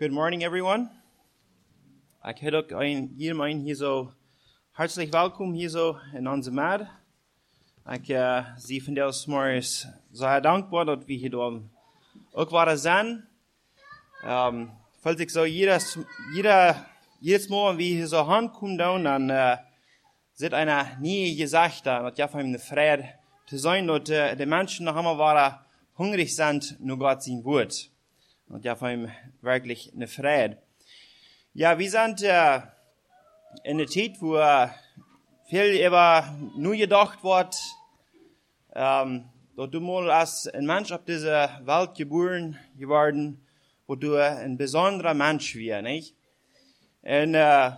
Good morning, everyone. Ik heet ook iedereen hier zo hartelijk welkom hier zo in onze midden. Ik zie vandaag morgens zeer dankbaar dat we hier ook waren zijn. Voelt ik zo jedes Mal, wie hier zo aankomt, dan zit een nieuwe gezegd, dat je van hem vrede te zijn, dat de mensen nog einmal waren hungrig sind, nur Gott sein Wort. Und ja, von ihm wirklich eine Freude. Ja, wir sind in der Zeit, wo viel über nur gedacht wird, dass du mal als ein Mensch auf dieser Welt geboren geworden, wo du ein besonderer Mensch wirst, nicht? Und,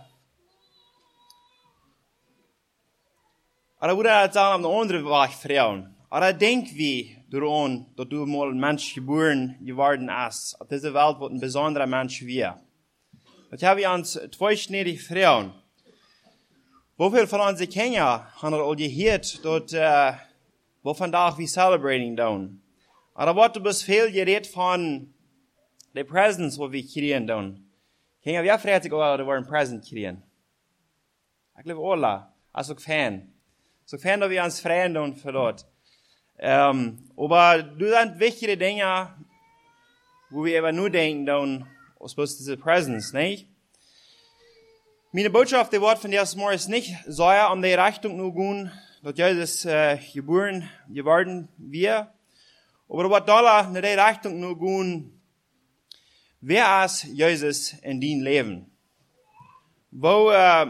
aber würde ich sagen, auf eine andere Weise fragen. Aber denk wie daran, dass du mal ein Mensch geboren geworden bist, auf dieser Welt, wo ein besonderer Mensch wird. Das habe ich uns zwei schnelle Frauen. Wofür von uns Kinder haben wir all gehört, dass, wo vandaag wir celebrating down. Aber was du bist viel geredet von den Presents, wo wir kriegen down. Kinder, wer freut sich auch, dass wir ein Present kriegen? Ich glaube, alle. Also Fan. So Fan, dass wir uns freuen down für dort. Aber du sind wichtige Dinge, wo wir aber nur denken, dann, was bloß diese Presence, nicht? Meine Botschaft, die Wort von der Morgen ist nicht, soll um die Richtung nur gehen, dass Jesus geboren geworden wir. Aber was da in die Richtung nur gehen, wer ist Jesus in dein Leben? Wo,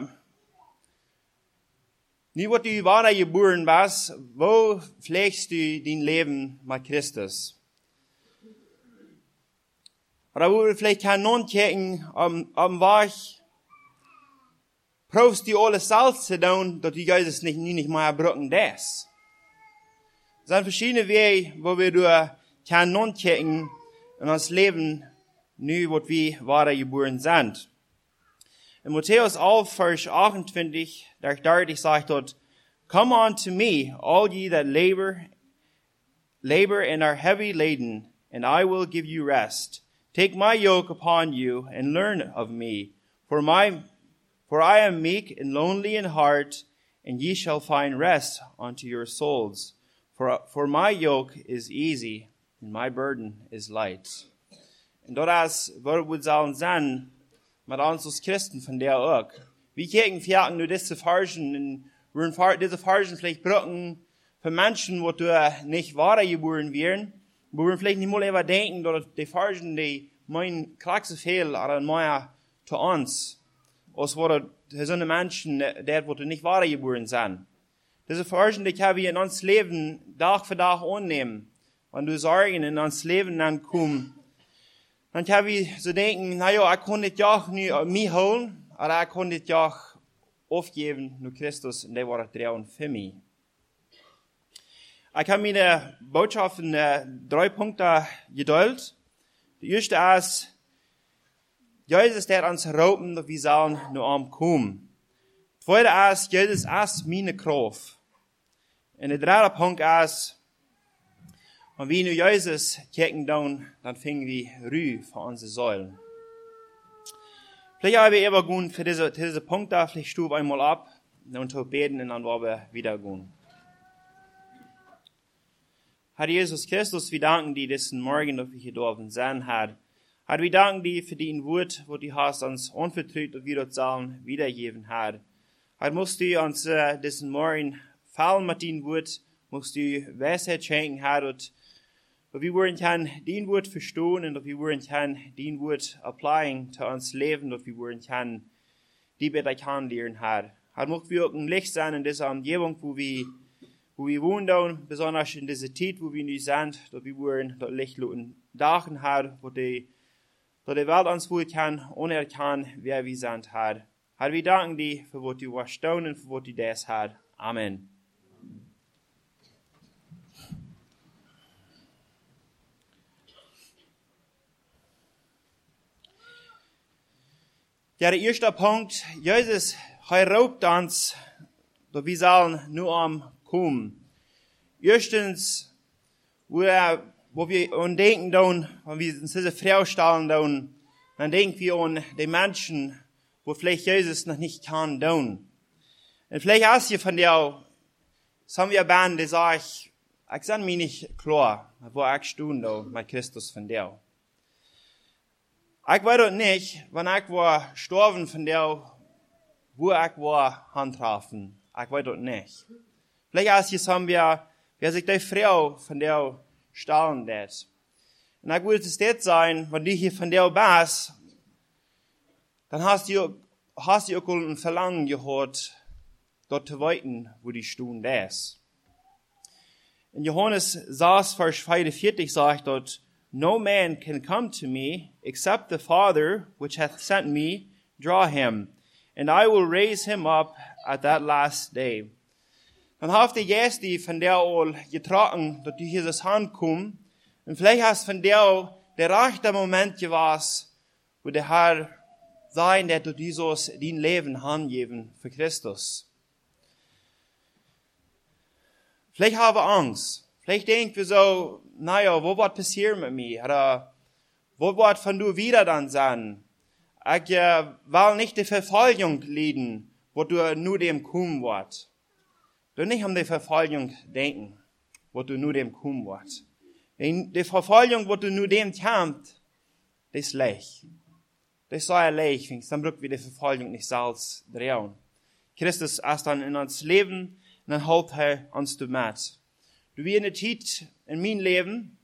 nie wat du waar geboren bist, wo pflegst du dein Leben mit Christus? Oder wo wir vielleicht kein non kijken, waar proefst du alles selbst zu tun, dass du Jesus nicht mehr brauchen das. Es sind verschiedene Wege, wo wir kein non kijken in uns Leben, nu wat wir wahre geboren sind. In Matthäus 11, Vers 28, der deutlich sagt dort, Come unto me, all ye that labor and are heavy laden, and I will give you rest. Take my yoke upon you, and learn of me, for I am meek and lonely in heart, and ye shall find rest unto your souls. For my yoke is easy, and my burden is light. Und das wird sagen sein, mit uns als Christen von der auch. Wie kijken wir nur diese Fargen, und diese Fargen vielleicht brauchen für Menschen, wo du nicht wahre geboren werden, wo wir vielleicht nicht mal über denken, dass die Fargen, die mein Klaxe fehlen, oder mehr zu uns, als wo so eine Menschen, die wo nicht wahre geboren sind. Diese Fargen, die können wir in uns Leben Tag für Tag annehmen. Wenn du Sorgen in uns Leben dann kommen, dann kann ich so denken, naja, ich kann nicht ja mich holen, aber ich kann nicht ja aufgeben, nur Christus, und der war der für mich. Ich habe meine Botschaft in 3 Punkte geteilt. Die erste ist, Jesus, der uns rauben, dass wir sollen nur kommen. Die zweite ist, Jesus ist meine Kraft. Und der dritte Punkt ist, wenn wir nur Jesus kicken, dann fingen wir Ruhe für unsere Säulen. Vielleicht haben wir immer gut für diese Punkte, vielleicht stufe ich einmal ab, und beten, und dann wollen wir wieder gehen. Herr Jesus Christus, wir danken dir diesen Morgen, dass wir hier dürfen sein, Herr. Herr, wir danken dir für dein Wort, wo du hast uns unvertrüht, dass wir dort sollen wiedergeben, Herr. Herr, musst du uns diesen Morgen fallen mit deinem Wort, musst du Weisheit schenken, Herr, und wir wollen kann dein Wort verstehen, und wir wollen kann dein Wort applyen zu uns Leben, und wir wollen kann die besser kennenlernen, Herr. Herr, möchten wir auch ein Licht sein in dieser Umgebung, wo wir wohnen, besonders in dieser Zeit, wo wir nicht sind, dass wir wollen das Licht dachen, Herr, wo die Welt uns wohl kann, ohne kann, wer wir sind, Herr. Herr, wir danken dir für was du warst und für was du das, Herr. Amen. Ja, der erste Punkt, Jesus, raubt uns, dass wir sollen nur kommen. Erstens, wo wir denken, wenn wir uns diese Frau stellen, dann denken wir an die Menschen, wo vielleicht Jesus noch nicht kann tun. Und vielleicht hast du von dir, haben wir Band, die sagen, ich sage mir nicht klar, wo ich stehe da mit Christus von dir. Ich weiß auch nicht, wenn ich war gestorben von dir, wo ich war handhaben. Ich weiß auch nicht. Vielleicht hast du haben wir, wer sich die Frau von der stahlen wird. Und ich würde es das sein, wenn du hier von der bist, dann hast du auch ein Verlangen gehabt, dort zu weiten, wo die Stunde ist. In Johannes 6, Vers 45 sagt dort, no man can come to me, except the Father, which hath sent me, draw him, and I will raise him up at that last day. Dann hast du jetzt die von der all getragen, dass du Jesus Hand kommst, und vielleicht hast von der rechte Moment gewesen, wo der Herr sein, der du dieses dein Leben hingeben für Christus. Vielleicht haben wir Angst. Vielleicht denken wir so, naja, wo wird passieren mit mir? Oder wo wird von du wieder dann sein? Ich will nicht die Verfolgung leiden, wo du nur dem kommen wird. Du nicht um die Verfolgung denken, wo du nur dem kommen wird. Die Verfolgung, wo du nur dem kommst, das ist leicht. Das ist so leicht, dann brauchen wir die Verfolgung nicht selbst drehen. Christus ist dann in uns Leben, und dann hält er uns mit. Du wie in der Zeit in meinem Leben,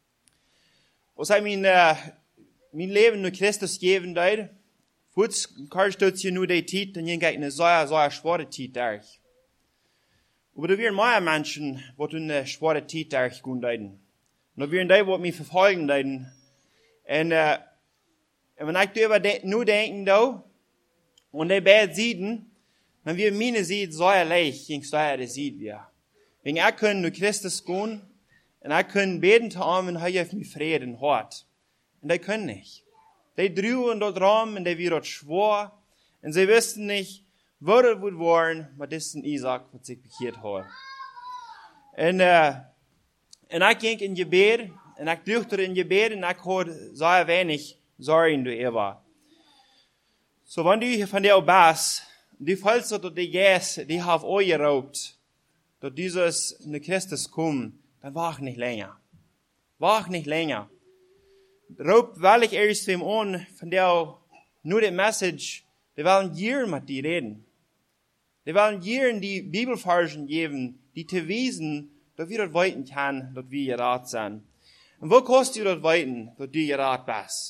was ich mein Leben nur Christus geben deit, kurz kannst du nur die Zeit, dann geht eine so schwere Zeit durch. Aber da wären mehr Menschen, die eine schwere Zeit durchgehen deuten. Und da wären die, die mich verfolgen deuten. Und wenn ich darüber nur denken da, und die beiden Sieden, dann wir meine Sied so leicht, gegen so eine Sied wir. Wenn ich können nur Christus gehen, und ich können beten zu ihm, und er auf mich Frieden hat. Und die können nicht. Die drüben dort rum, und die wird dort schwor, und sie wissen nicht, wo das wird worden, mit diesem Isaac, was sich bekehrt hat. Und ich ging in Gebet, und ich düchte in Gebet, und ich hatte sehr wenig Sorgen darüber. So, wenn du hier von der bist, du fällst dort die Gäste, die haben euch geraubt, dass dieses in Christus kommt, dann wach nicht länger. Wach nicht länger. Raubt, weil ich erst wem an, von der nur die Message, die wollen hier mit dir reden. Die wollen hier die Bibelversen geben, die zu wissen, dass wir dort weiten können, dass wir gerat sind. Und wo kannst du dort weiten, dass du gerat bist?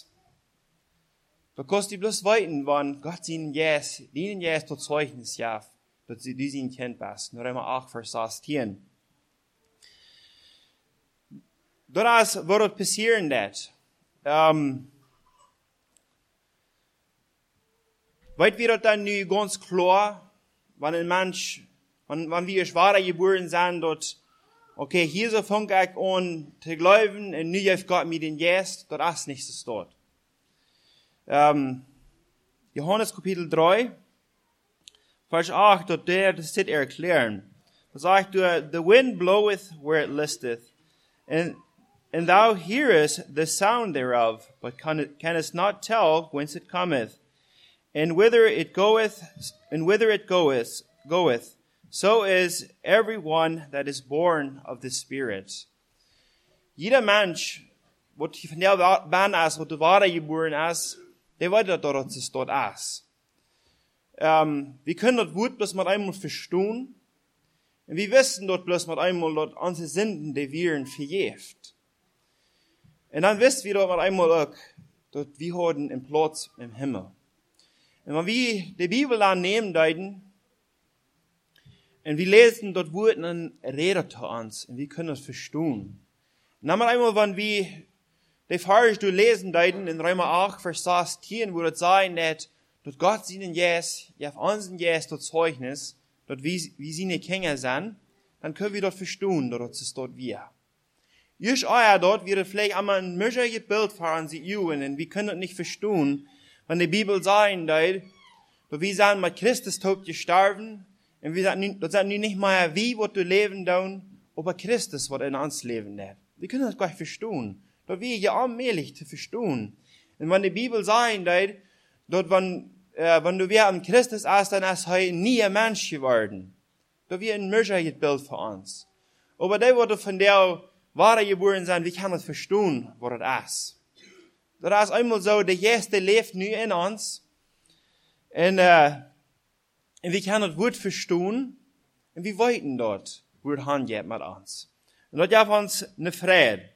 Da kannst du bloß weiten, wenn Gott ihnen jetzt das Zeugnis gibt, dass du sein Kind bist. Nur einmal 8, Vers 16. Das wird passieren, das. Weit wird dann nu ganz klar, wenn ein Mensch, wenn wir schwacher geboren sind, dort, okay, hier so fängt ich an zu glauben, und nu hat Gott mir den Geist, das ist nicht so dort. Johannes Kapitel 3, Vers 8, dort das steht erklären. Da sagt er, the wind bloweth where it listeth, and thou hearest the sound thereof, but canst not tell whence it cometh, and whither it goeth, so is every one that is born of the Spirit. Jeder Mensch, wo von der Bahn ist, wo du wahre geboren ist, der weiß, dass es dort ist. Wir können dort Wut bloß mit einmal verstehen, und wir wissen dort bloß mit einmal, dort unsere Sünden, die wir verjäft. Und dann wissen wir dort mit einmal auch, dort wir haben einen Platz im Himmel. Und wenn wir die Bibel dann nehmen, deuten, und wir lesen dort Worte, dann redet er uns, und wir können das verstehen. Und dann einmal, wenn wir die Verse lesen, deuten, in Römer 8, Vers 16, wo das sein, dass Gott seinen Jes, ja, auf unseren Jes, das Zeugnis, dort wie seine Kinder sind, dann können wir dort verstehen, dass es dort wir. Just euer dort wird vielleicht einmal ein mögliches Bild für sie Juden, und wir können das nicht verstehen, wenn die Bibel sagen, dass wir sind mit Christus tot gestorben, und wir sagen, das sind nicht mehr wie, was du leben tun, aber Christus, was in uns leben wird. Wir können das gar nicht verstehen. Da wir ja allmählich zu verstehen. Und wenn die Bibel sagen, dort, wenn du wir am Christus hast, dann ist er nie ein Mensch geworden. Da wir ein Bild für uns. Aber der wurde von der wahre geboren sein, wie kann man verstehen, was das ist? Das ist einmal so, der Erste lebt nu in uns. Und wir können das Wort verstehen. Und wir wollten dort, wo es handelt mit uns. Und das gibt uns eine Freude.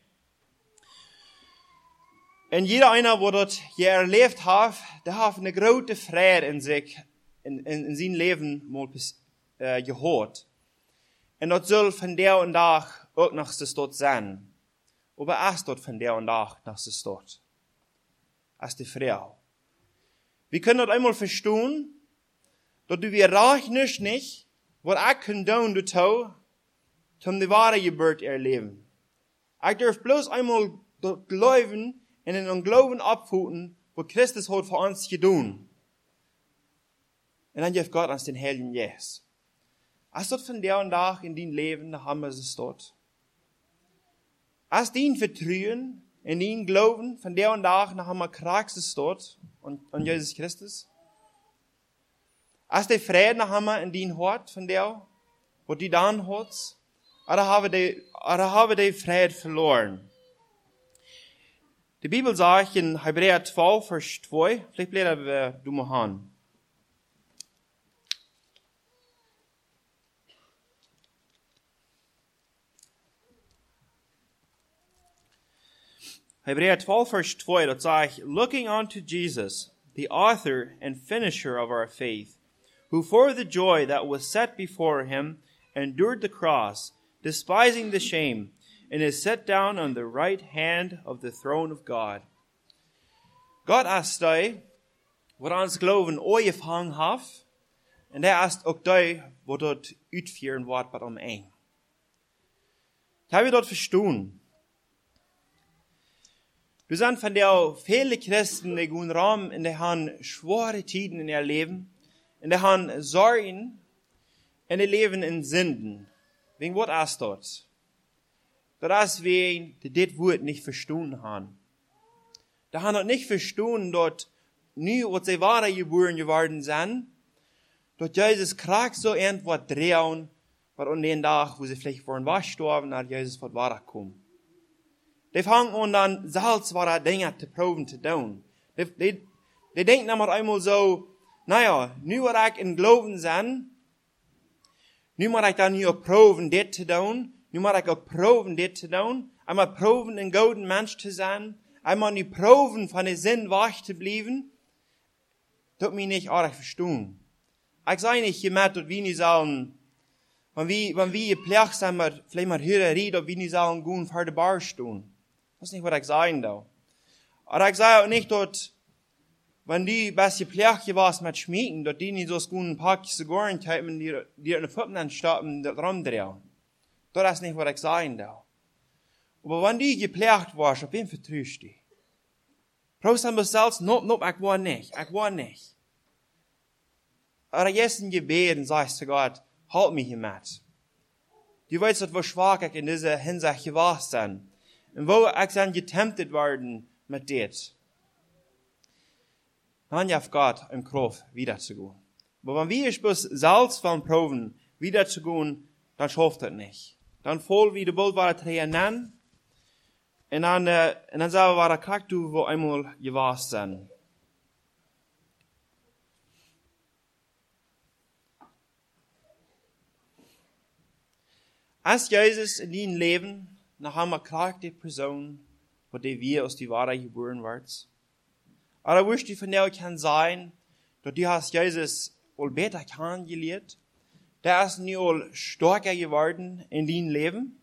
Und jeder einer, der dort hier erlebt hat, der hat eine große Freude in sich, in seinem Leben mal gehört. Und das soll von der und Tag auch noch das dort sein. Aber erst dort von der und Tag noch das dort. Als die Frau. Wir können das einmal verstehen, dass du wir rechnen nicht, was ich kann tun, du tau, um die wahre Geburt erleben. Ich darf bloß einmal dort glauben, und in den Glauben abfuten, was Christus hat für uns getan. Und dann gibt Gott uns den Heiligen Geist. Als dort von der und Tag in dein Leben, da haben wir es dort. Als dein Vertrauen in dein Glauben von der und Tag, da haben wir Kraxes dort und Jesus Christus. Als die Frieden, da haben wir in dein Hort von der, wo die dann hat, oder haben die Frieden verloren. Die Bibel sagt in Hebräer 12, Vers 2, vielleicht blättern wir du mal an. Hebräer 12, Vers 2, dort sagt, looking unto Jesus, the author and finisher of our faith, who for the joy that was set before him endured the cross, despising the shame, and is set down on the right hand of the throne of God. Gott ist der, wat ons geloven aangevangen heeft, en der ist auch der, wat dort uitführen wird bei eng. Haben wir dort verstehen? Du sind von der viele Christen, die gehen rum, in der haben schwere Tiden in ihr Leben, in der haben Sorgen, in der leben in Sünden. Wegen was ist dort? Das ist wegen, die das Wort nicht verstanden haben. Da haben nicht verstanden, dort nie, was sie wahre geboren geworden sind, dort Jesus Kraft so irgendwo drehen, was an den Tag, wo sie vielleicht vorhin war gestorben, hat Jesus wird weiterkommen. Die fangen an, dann salzwahre Dinge zu proben zu tun. Die denken dann einmal so, naja, nu wat ich in Glauben sein, nu moet ich dann hier proben, dit zu tun, nu moet ich auch proben, dit zu tun, einmal proben, ein guten Mensch zu sein, einmal die proben, von der Sinn wach zu bleiben, tut mich nicht arg verstehen. Ich sage nicht, ihr merkt, dass wir nicht sagen, wenn wir gepflegt sind, vielleicht mal hören reden, ob wir nicht sagen, gehen vor der Bar stehen. Das ist nicht, was ich sagen da. Aber ich sage auch nicht, dass, wenn die best gepflegt warst mit Schmieden, dass die nicht so ein paar Zigarren haben, die in den Pfoten stoppen, das rumdrehen. Das ist nicht, was ich sagen da. Aber wenn die gepflegt warst, auf wen vertraust du? Brauchst du dann selbst, nope, ich war nicht. Aber jetzt in Gebeten sagst du Gott, halt mich hiermit. Du weißt, dass wir schwach in dieser Hinsicht gewesen sind. Und wo ich dann getemptet worden mit dit. Dann darf Gott im Kraft wiederzugehen. Aber wenn wir bloß selbst von proben, wiederzugehen, dann schafft das nicht. Dann voll wie die Bulware Tränen, und dann sagen wir, was du wo einmal gewesen sind. Als Jesus in dein Leben, nach haben wir die Person, wo wir aus die Wahrheit geboren wird. Aber wusst du von der kann sein, dass du hast Jesus wohl besser kennengelernt, der ist nie wohl stärker geworden in dein Leben.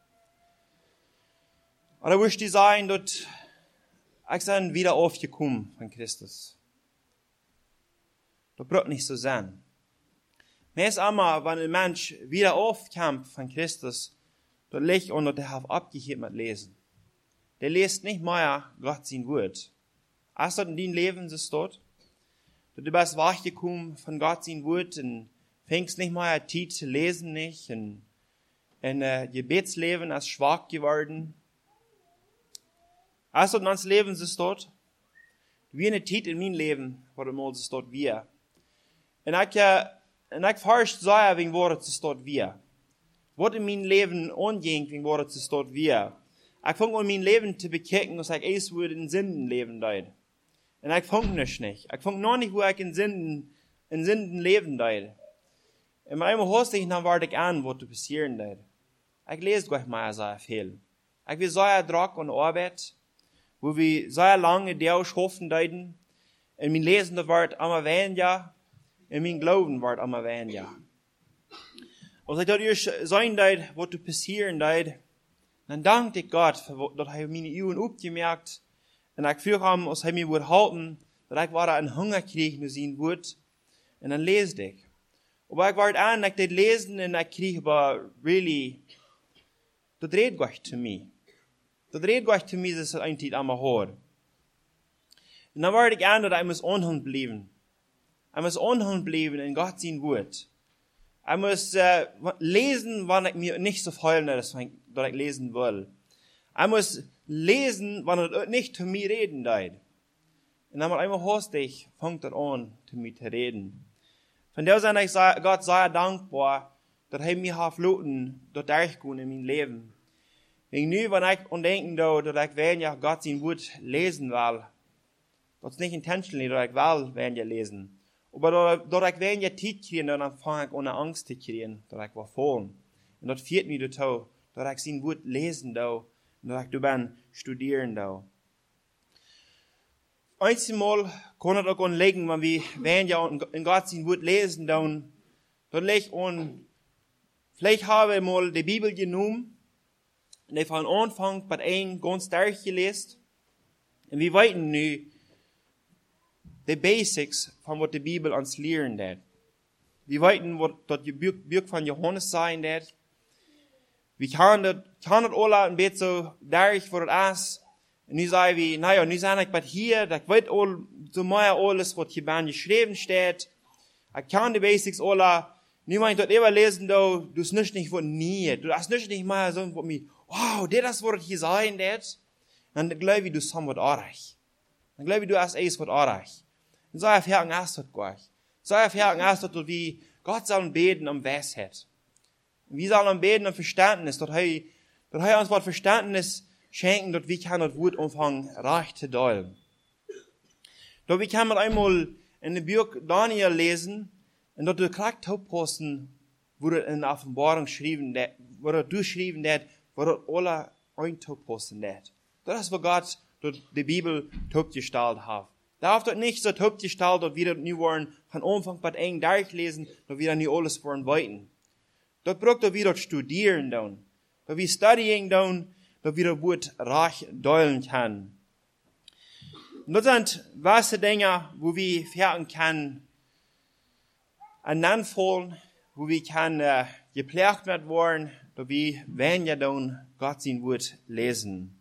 Oder wusst du sein, dass ich dann wieder aufgekommen von Christus. Das braucht nicht so sein. Mir ist einmal, wenn ein Mensch wieder aufkommt von Christus, dort liegt und der hat abgeheben mit Lesen. Der liest nicht mehr Gott sein Wort. Hast du in deinem Leben das dort? Du bist wachgekommen von Gott sein Wort und fängst nicht mehr Zeit zu lesen nicht und Gebetsleben ist schwach geworden. Hast du in deinem Leben das dort? Wie eine Zeit in mijn leven, waar het mal staat weer. En ik verst zei, wegen waar het staat weer. Wat in mijn leven onging, wegen waar het staat weer. Ik vang aan mijn leven te bekijken, als ik eerst weer in Sünden leven deed. En ik vang niet. Ik vang nog niet, hoe ik in Sünden leven deed. En maar eenmaal hoorde ik, dan word ik aan, wat er passieren deed. Ik lees gleich maar so viel. Ich will so Druck und Arbeit, wo wir so lange der schaffen deuten, und mein Lesen das wird immer weniger, und mein Glauben wird immer weniger. Als ich dort sein deut, was du passieren deut, dann danke ich Gott, dass er meine Augen aufgemerkt, und ich fühle ihm, als er mir wird halten, dass ich wieder einen Hunger kriege, nur sehen wird, und dann lese ich. Aber ich werde an, ich das lesen, und ich kriege aber really, das redet Gott zu mir. Das redet Gott zu mir, dass es eigentlich einmal hört. Und dann werde ich an, dass ich muss unhand bleiben. Ich muss unhand bleiben in Gott sein Wort. Ich muss lesen, wann ich mir nicht so freue, dass ich lesen will. Ich muss lesen, wann es nicht zu mir reden wird. Und dann einmal hörst ich, fängt er an, zu mir zu reden. Von der Seite ich Gott sehr dankbar, dass er mir hat floten, dort durchgehen in mein Leben. Wegen nu, wenn ich denken dass ich weniger Gott sein Wort lesen will, das ist nicht intentionally, dass ich will weniger lesen. Aber dass ich weniger Zeit kriege, dann fange ich ohne Angst zu kriegen, dass ich fallen. Und das führt mich dazu, dass ich sein Wort lesen und dass ich dabei studieren da. Einmal kann es auch anlegen, wenn wir weniger in Gott sein Wort lesen, dann legt an, vielleicht habe ich mal die Bibel genommen, und ich von Anfang bei einem ganz durchgelesen. Und wir weiten nu die Basics von was die Bibel uns lehren hat. Wir weiten, was das Buch von Johannes sein hat. Wir kann das alle ein bisschen so durch, was das ist. Und nu sagen wir, naja, nu sind ich bei hier, das weiß so mehr alles, was hier geschrieben steht. Ich kann die Basics alle, niemand dort immer lesen, du hast nicht von nie, du hast nicht mal so von mir, wow, das wird hier sein, das. Dann glaube ich, du hast was anderes. Dann glaube ich, du hast was anderes. Und so erfahren hast du das gar nicht. So erfahren hast du, wie Gott soll beten am Weisheit. Und wie soll er beten am Verständnis, dass er uns was Verständnis schenken, dass wir kann das Wort anfangen, recht zu deuten. Doch wir können einmal in dem Buch Daniel lesen, und dort du kriegst aufpassen, wo das in der Offenbarung geschrieben wird, wo das durchschrieben wird, wo das alle einpassen wird. Das ist, was Gott durch die Bibel aufgestellt hat. Da hat das nicht so aufgestellt, dass wir das nie wollen, von Anfang bis eng durchlesen, dass wir dann nicht alles wollen weiten. Dort braucht wir das studieren dann. Dass wir studieren dann, dass wir das Wort recht deuten können. Und das sind weiße Dinge, wo wir fertig können, aneinanderfallen, wo wir gepflegt werden, dass wir weniger dann Gott sein Wort lesen.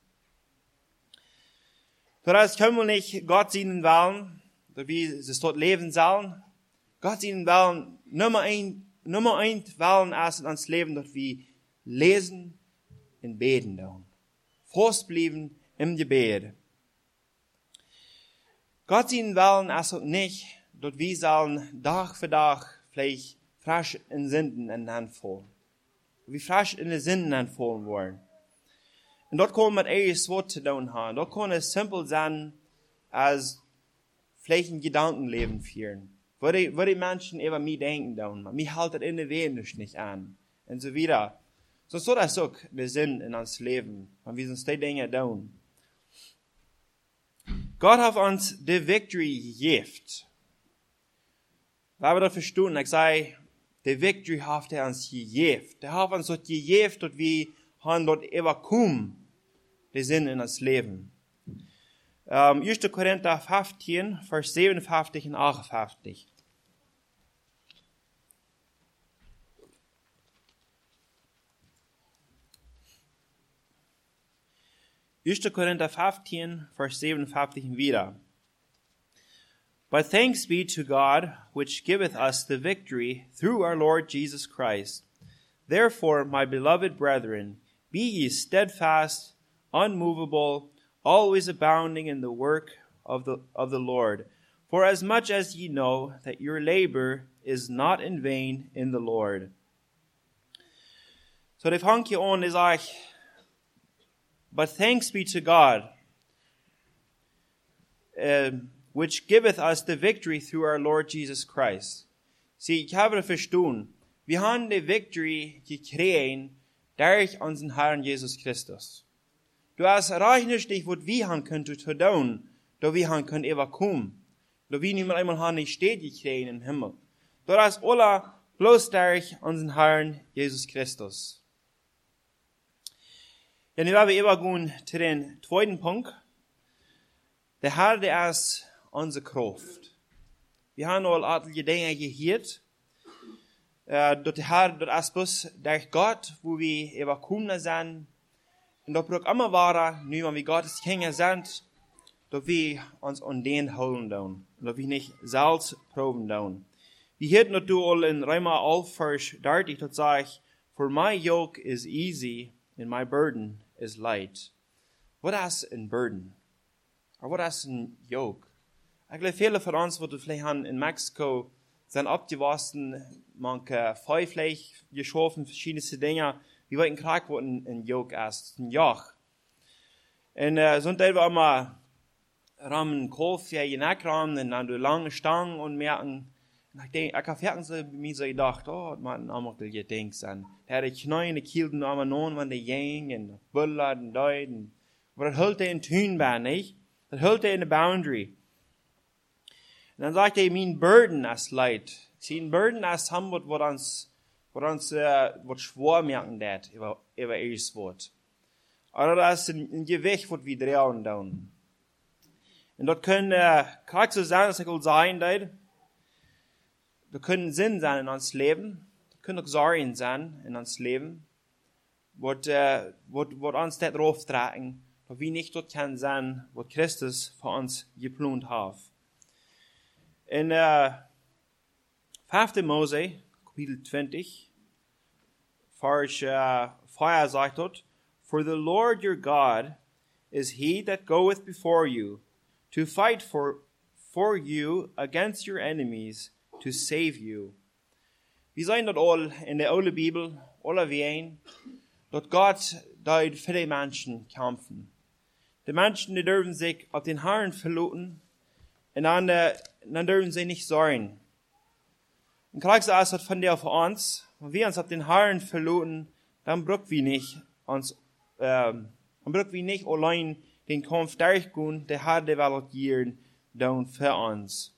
Das können wir nicht Gott sein wollen, dass wir es dort leben sollen. Gott sein wollen, Nummer ein wollen erst in uns Leben, dass wir lesen und beten dann. Festbleiben im Gebet. Gott sein wollen erst nicht, dass wir sollen Tag für Tag vielleicht frisch in Sünden anfallen. Wie frisch in den Sünden anfallen wollen. Und dort kann man etwas Wort zu tun haben. Dort kann es simpel sein, als vielleicht ein Gedankenleben führen. Wo die Menschen über mich denken dann. Mich haltet in der Wenig nicht an. Und so weiter. So das auch der Sinn in uns Leben. Und wir uns die Dinge tun. Gott hat uns die Victory gegeben. Weil wir das verstehen, ich sage, die Victory hat er uns gegeben. Der hat uns dort gegeben, dass wir dort überkommen, die Sinn in das Leben. 1. Korinther 15, Vers 57 und 58. Korinther 15, Vers 57 wieder. But thanks be to God, which giveth us the victory through our Lord Jesus Christ. Therefore, my beloved brethren, be ye steadfast, unmovable, always abounding in the work of the Lord. For as much as ye know that your labor is not in vain in the Lord. So det hangt hier on is like, but thanks be to God, which giveth us the victory through our Lord Jesus Christ. Sie, ich habe verstanden, wir haben die Victory gekriegt durch unseren Herrn Jesus Christus. Du hast rechnest dich, was wir haben können zu tun, da wir haben können überkommen. Da wir nicht mehr einmal haben nicht steht gekriegt im Himmel. Da ist alle bloß durch unseren Herrn Jesus Christus. Ja, nu werden wir übergehen zu den zweiten Punkt. Der Herr, der ist unsere Kraft. Wir haben all etliche Dinge gehört. Dort der Herr, dort ist bloß durch Gott, wo wir überkommen sind. Und dort braucht immer wahrer, nu wenn wir Gottes Kinder sind, dass wir uns an den holen tun. Und dass wir nicht selbst proben tun. Wir hörten natürlich all in Römer 11, Vers 30, dort sagt, for my yoke is easy and my burden is light. Was ist ein Burden? Oder was ist ein Yoke? Ich glaube, viele von uns, die vielleicht haben in Mexiko sind abgewaschen, manche Feuerfleisch geschaffen, verschiedene Dinge. Wir wollten kriegen, was ein Yoke ist, ein Joch. Und so wir immer rahmen Kopf für je Neckrahmen und dann durch lange Stangen und merken, ich habe so mir so gedacht, oh, man einmal gedenkt sein. Der hat die Kneine kielten einmal non, wenn die jeng und bullert und deuten. Aber das hält in Tünbahn, nicht? Das hält in der Boundary. Und dann sagt mein Burden ist leid. Sein Burden ist ham, was schwer merken dat, über eures Wort. Aber das ist ein Gewicht, was wir drehen tun. Und dort können, kann so sein, dass ich will sein, da können Sinn sein in uns Leben. Da können auch Sorgen sein in uns Leben. Was uns das drauf tragen, dass wir nicht dort kann sein, was Christus für uns geplant hat. In 5. Mose, Kapitel 20, Vers 4 sagt dort, for the Lord your God is he that goeth before you, to fight for you against your enemies, to save you. Wir sehen dort all in der Old Bibel, alle wie dort Gott dort für die Menschen kämpfen. Die Menschen, die dürfen sich auf den Herrn verlassen und dann dürfen sie nicht sorgen. Und gleich so ist das von der für uns, wenn wir uns auf den Herrn verlassen, dann brauchen wir nicht allein den Kampf durchgehen, der Herr der Welt gieren, dann für uns.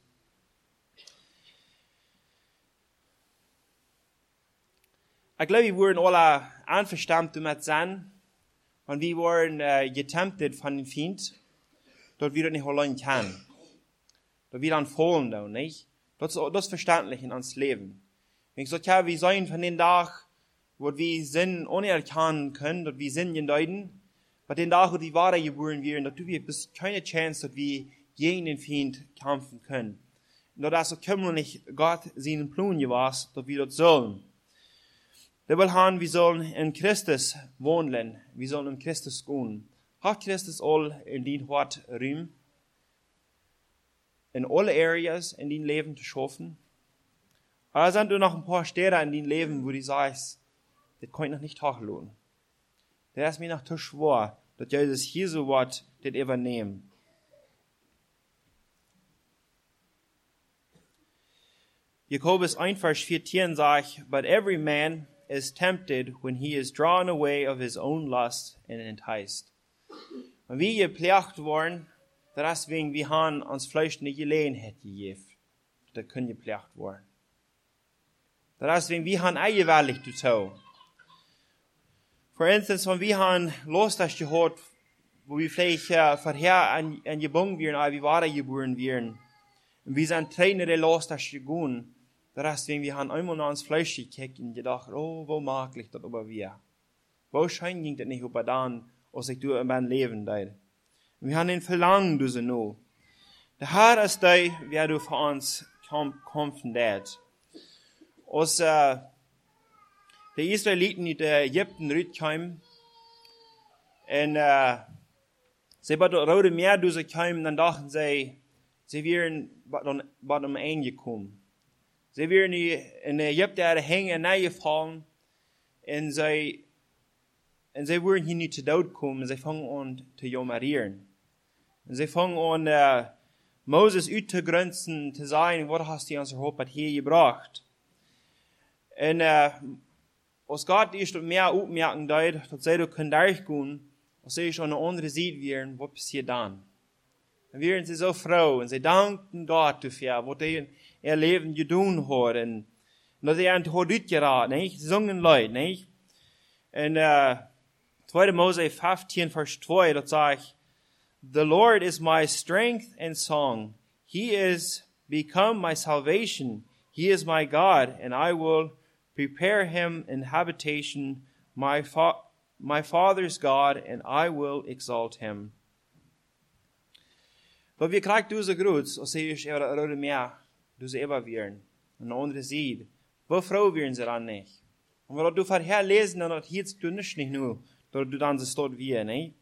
Ich glaube, wir wurden alle einverstanden damit sein, und wir wurden getemptet von dem Feind, dass wir das nicht allein können. Dass wir dann fallen, da, nicht? Das ist verständlich in uns Leben. Wenn ich sage, ja, wir sollen von den Tag, wo wir Sinn unerkennen können, dass wir Sinn deuten, bei den Tag, wo die Ware geboren werden, dass wir bis keine Chance, dass wir gegen den Feind kämpfen können. Und das ist kümmlich Gott seinen Plan gewesen, dass wir das sollen. Der will haben, wir sollen in Christus wohnen, wir sollen in Christus gehen. Hat Christus all in den Hort Raum, in alle Areas in den Leben zu schaffen? Aber sind noch ein paar Städte in den Leben, wo du sagst, das kann ich noch nicht hochlohnen. Das ist mir noch zu schwer, dass Jesus hier so wird, das übernehmen. Jakobus 1, Vers 14 sagt, but every man is tempted when he is drawn away of his own lust and enticed. Und wie gepflegt worden, deswegen wir haben uns Fleisch nicht Gelegenheit gegeben, das können gepflegt worden. Deswegen wir haben eigenwillig zu tun. Für instance, wenn wir haben Lust gehört, wo wir vielleicht vorher an gebunden werden, aber wir waren geboren werden, und wir sind Trainer der Lust gegangen, deswegen wir haben einmal nach uns Fleisch gekickt und gedacht, oh, wo mag ich das aber wir? Wahrscheinlich ging das nicht über dann, als ich durch mein Leben deil. Wir haben den Verlangen, du so no. Der Herr ist der, wer du für uns kämpfen wird. Als die Israeliten in Ägypten rüberkamen, und Sie bei der Rote Meer durchkamen, dann dachten sie wären bei dem angekommen. Sie wären in Ägypten hängen, reingefallen, und sie würden hier nicht zu Tod kommen, sie fangen an zu jammern. Und sie fangen an, Moses auszugrenzen, zu sagen, was hast du uns überhaupt hier gebracht? Und als Gott erst mehr aufmerken deut, dass sie da können durchgehen, als sie an eine andere Seite wären, was passiert dann? Dann wären sie so froh und sie danken Gott dafür, was er in ihr Leben getan hat. Und dass er an Tod geraten, nicht? Sie singen Leute, nicht? Und 2. Mose 15, Vers 2, dort sagt, The Lord is my strength and song. He is become my salvation. He is my God, and I will prepare him an habitation, my father's God, and I will exalt him. Weil wir kriegt du so groß, als sie ich oder mehr, du sie immer wären. Und eine andere sieht. Wo froh wären sie dann nicht? Und wenn du vorher lesen, dann hat jetzt du nicht nur, dass du dann so dort wie, nicht?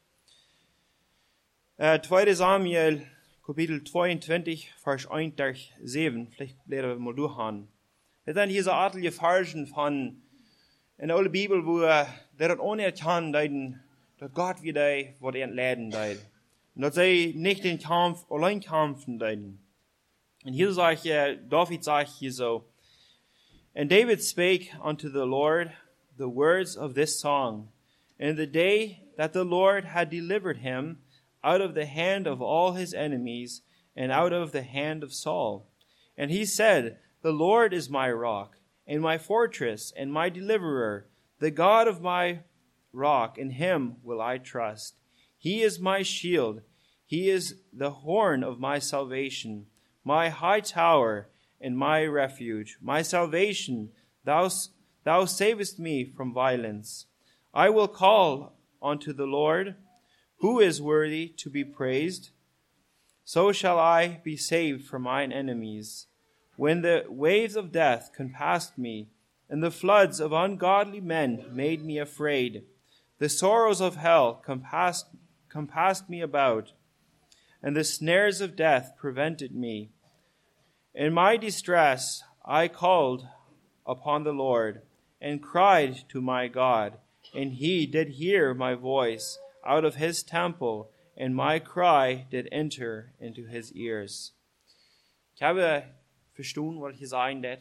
2. Samuel, Kapitel 22, Vers 1 durch 7. Vielleicht lernen wir mal durchhauen. Das sind hier so artige Versen von, in der Bibel, wo der hat unerkannt, dass Gott wieder, was entladen deut. Und dass sie nicht den Kampf allein kämpfen deuten. Und hier sagt David sagt hier so, And David spake unto the Lord the words of this song, in the day that the Lord had delivered him out of the hand of all his enemies, and out of the hand of Saul. And he said, The Lord is my rock, and my fortress, and my deliverer, the God of my rock, in him will I trust. He is my shield, he is the horn of my salvation, my high tower, and my refuge, my salvation. Thou savest me from violence. I will call unto the Lord, who is worthy to be praised. So shall I be saved from mine enemies. When the waves of death compassed me, and the floods of ungodly men made me afraid, the sorrows of hell compassed me about, and the snares of death prevented me. In my distress I called upon the Lord, and cried to my God, and he did hear my voice out of his temple, and my cry did enter into his ears. Ich habe verstanden, was ich sagen det.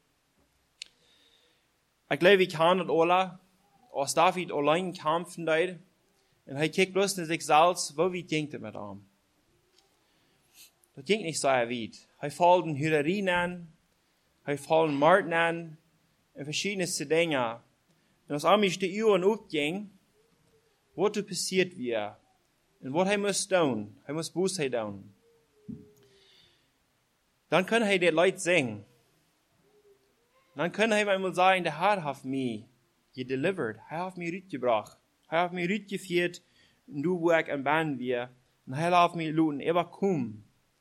Ich glaube, ich kann das alle, als David allein kämpfen deut, und er kijkt bloß in sich selbst, wo wie ging das mit ihm? Das ging nicht so weit. Er fällt in Hüterien an, er fällt in Marten an, und verschiedenste Dinge. Und als er mich die Uhren aufging, was passiert wir, und was er muss tun, er muss Buße tun. Dann kann er die Leute singen. Dann kann er einmal sagen, der Herr hat mich gedelivered, er hat mich rausgebracht, er hat mich rausgeführt, und du, wo ich am Bahn wir, und er hat mich luten, überkommen.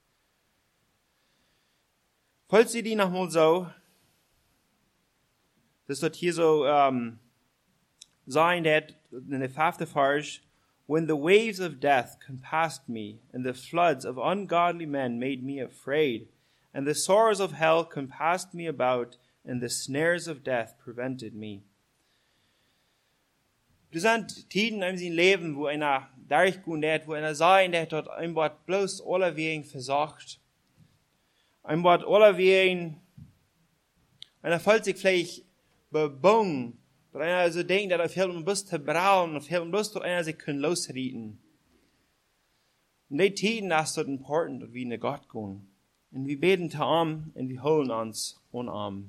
Falls ihr die nochmal so, das wird hier so sein, that in the 5th verse, when the waves of death compassed me, and the floods of ungodly men made me afraid, and the sorrows of hell compassed me about, and the snares of death prevented me. Das sind Tiden in seinem Leben, wo einer durchgehen hat, wo einer sein hat, dort ein Wort bloß allerwegen versagt. Ein Wort allerwegen, einer fühlt sich vielleicht bebungen, dass einer so denkt, dass er viel bloß zu brauen, und viel bloß, dass einer sich können losrieten. Und die Tiden, das ist dort important, dass wir in Gott gehen. Und wir beten zu ihm, und wir holen uns unarm.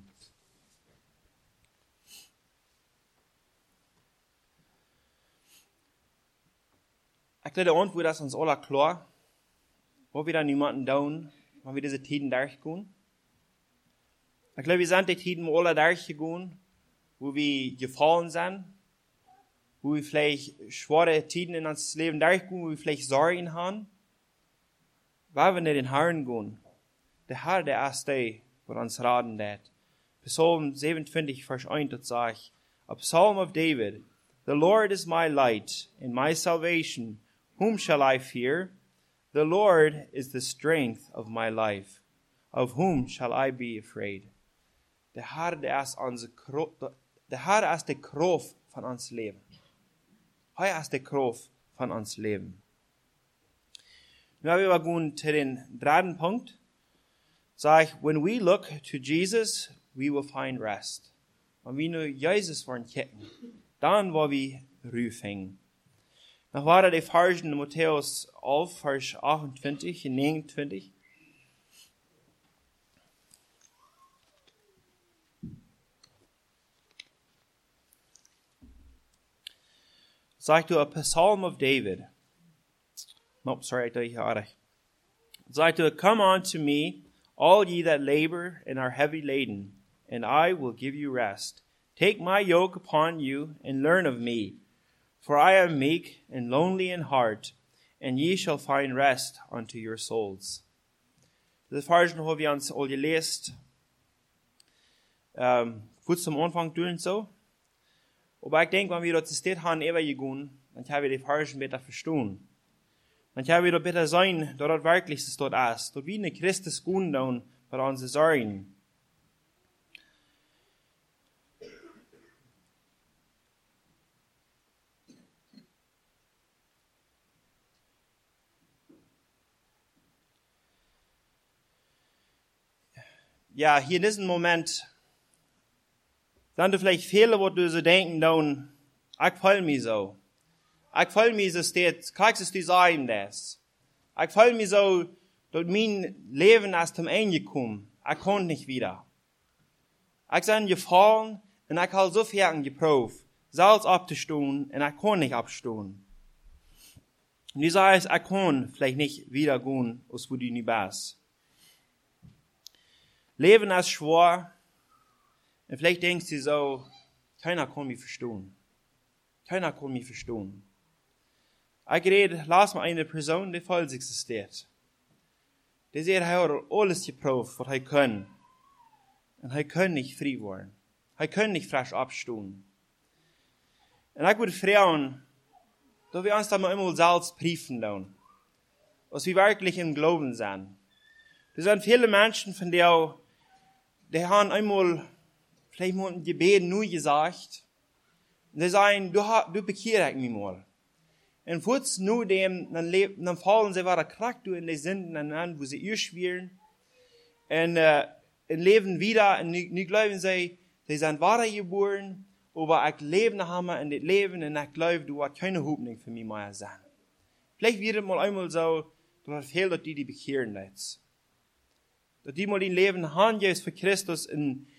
Ich glaube, und wo das uns alle klar, wo wir dann niemanden tun, wenn wir diese Tiden durchgehen. Ich glaube, wir sind die Tiden, wo alle durchgehen, wo wir gefallen sind, wo wir vielleicht schwere Tiden in unser Leben durchgehen, wo wir vielleicht Sorgen haben. Weil wir nicht den Herrn gehen. Der Herr, der ist der, wo uns raten wird. Psalm 27, Vers 1, das sagt, a Psalm of David, The Lord is my light and my salvation. whom shall I fear? The Lord is the strength of my life. Of whom shall I be afraid? De Herre is de kraft van ons leven. Hij is de kraft van ons leven. Nu hebben we gaan til den derde punkt. When we look to Jesus, we will find rest. Wenn wir nur Jesus wollen kicken, dann wollen wir Ruhe finden. Noch war die Verse in Matthäus 11, Vers 28 und 29. Sagt du a Psalm of David. Nope, sorry, I had it. Sagt du, come unto me, all ye that labor and are heavy laden, and I will give you rest. Take my yoke upon you, and learn of me. For I am meek and lonely in heart, and ye shall find rest unto your souls. Das Versen haben wir uns all gelesen. Gut zum Anfang tun so. Aber ich denke, wenn wir dort steht haben, gehen, dann können wir die Versen besser verstehen. Dann können wir dort besser sein, dort wirklich es dort ist. Dort wie eine Christus gehen dann bei unseren Sorgen. Ja, hier in diesem Moment, dann du vielleicht Fehler, wo du so denken, dann, ich fühle mich so. Ich fühle mich so steht, kriegst du die sagen das. Ich fühle mich so, dass mein Leben erst zum Ende gekommen. Ich konnte nicht wieder. Ich bin gefallen und ich habe so viel geprüft, selbst abzustehen und ich konnte nicht abstehen. Und die sagen, ich kann vielleicht nicht wieder gehen, als wo du nicht bist. Leben ist schwer. Und vielleicht denkst du so, keiner kann mich verstehen. Keiner kann mich verstehen. Ich rede, lass mal eine Person, die voll existiert. Die sagt, er hat alles geprüft, was er kann. Und er kann nicht frei werden. Er kann nicht frisch abstehen. Und ich würde fragen, dass wir uns da mal immer selbst prüfen lassen. Was wir wirklich im Glauben sind. Es sind viele Menschen, von denen die haben einmal, vielleicht mal ein Gebet nur gesagt. Und die sagen, du bekehrst mich mal. Und kurz nur dem, dann fallen sie wieder krack in die Sünden an, wo sie irrschwirren. Und leben wieder, und nicht glauben sie sind wiedergeboren, aber ich lebe haben in das Leben, und ich glaube, du hast keine Hoffnung für mich mehr sein. Vielleicht wird es mal einmal so, dass fehlt die bekehren jetzt. Dass die mal in Leben haben, Jesus für Christus, in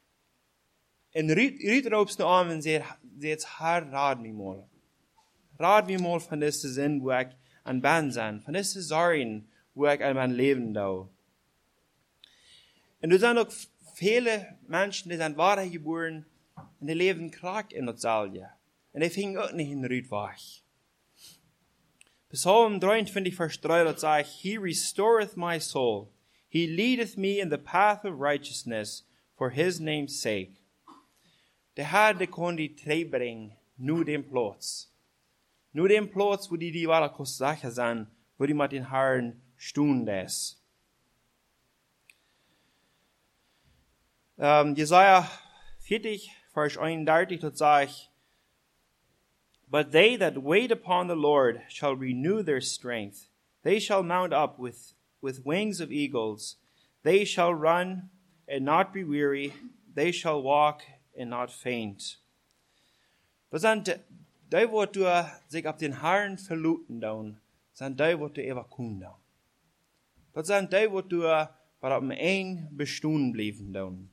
Rütraubst nur an, wenn sie jetzt, Herr, rat mich mal. Rat mich mal von diesen Sinn, wo ich an Bahn bin, von diesen Sorgen, wo ich an mein Leben da. Und du sind auch viele Menschen, die sind wiedergeboren, und die leben krank in der Salje. Und die fingen auch nicht in Rütwach. Psalm 23, Vers 3, dort sagt, He restoreth my soul. He leadeth me in the path of righteousness for his name's sake. Der Herr, der kann die Träge bringen, nur den Platz. Nur den Platz, wo die wahre Sache sind, wo die mit den Herrn stehen lässt. Jesaja 40, Vers 31, dort sagt, But they that wait upon the Lord shall renew their strength. They shall mount up with wings of eagles. They shall run and not be weary. They shall walk and not faint. Das sind die, wo du sich auf den Herrn verluten down, sind die, wo du evakuieren down. Das sind die, wo du auf dem Eng bestehen bleiben down.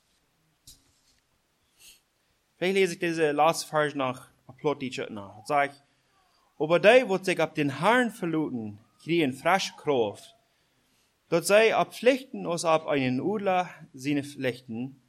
Vielleicht lese ich diese letzte Vers noch ein Plottisch nach. Das sagt, aber die, wo sich auf den Herrn verluten, kriegen frische Kraft. Dort sei ab Pflichten als ab einen Udler seine Pflichten.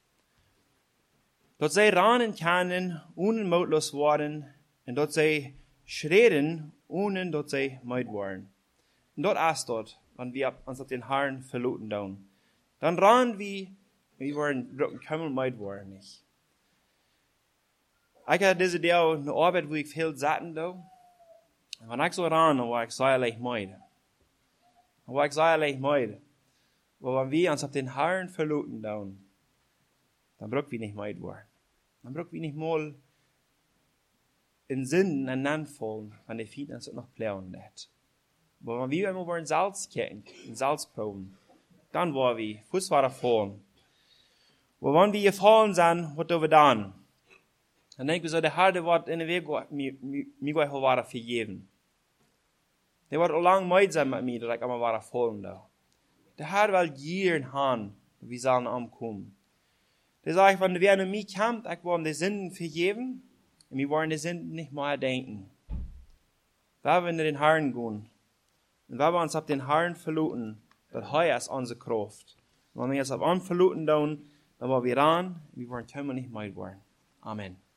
Dort sei ranen können, ohne mutlos worden, und dort sei schreden, ohne dort sei meid worden. Und dort ist dort, wenn wir uns auf den Herrn verluten down. Dann ranen wir waren kein meid worden nicht. Ich hatte diese Jahr eine Arbeit, wo ich viel satten da. Wenn ich so ran, dann war ich säuerlich müde. Dann war ich säuerlich müde. Aber wenn wir uns auf den Herrn verlassen, dann brauchen wir nicht müde werden. Dann brauchen wir nicht mal in Sinn en aanvallen van de fieten als het nog pleuen net. Maar wenn wir immer wollen Salz kennen, Salz proben, dann wollen wir Fußwater fallen. Aber wenn wir gefallen sind, was tun wir dann? Dann denken wir so, der Herr, der wird in den Weg mir Water vergeben. Der wird auch lang müde sein mit mir, dass ich immer Water fallen da. Der Herr will jeden haben, wir sollen ankommen. Der sagt, wenn wer an mich kommt, ich will ihm die Sünden vergeben, und wir wollen die Sünden nicht mehr denken. Wenn wir in den Herrn gehen, und wenn wir uns auf den Herrn verlassen, dann er ist unsere Kraft. Und wenn wir uns auf ihn verlassen, dann wollen wir ran, wir wollen nicht mehr werden. Amen.